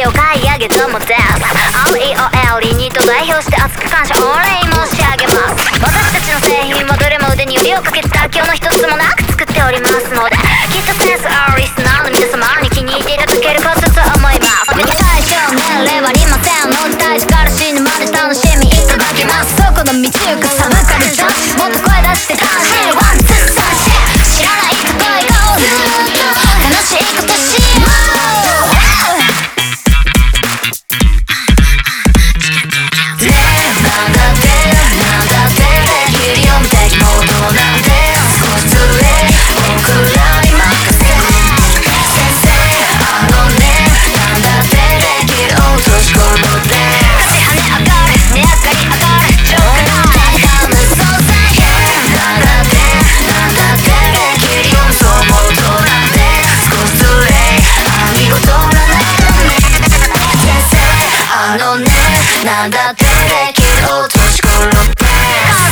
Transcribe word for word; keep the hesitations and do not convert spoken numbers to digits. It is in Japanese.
を買い上げどもです。 アールイーオーエル ユニット代表して熱く感謝お礼申し上げます。私たちの製品はどれも腕によりをかけて妥協の一つもなく作っておりますので、きっとセンスあるリスナーの皆様に気に入っていただけることと思います。別に対象年齢はありませんので、大事から死ぬまで楽しみいただきます。そこの道行くサブカルジャッジ、もっと声出して楽しいワンツーサンシェ、知らないこと言おう、ずっと楽しいことしよう。なんだってなんだってできるよ無敵モードなんて少しずれ僕らに任せ先生あのねなんだってできる落とし込むで立ち跳ね上がる値上がり上がるジョークの戦う無双戦なんだってなんだってできるよ無双モードなんて少しずれあ見事な先生あのねなんだってできる落とし込むで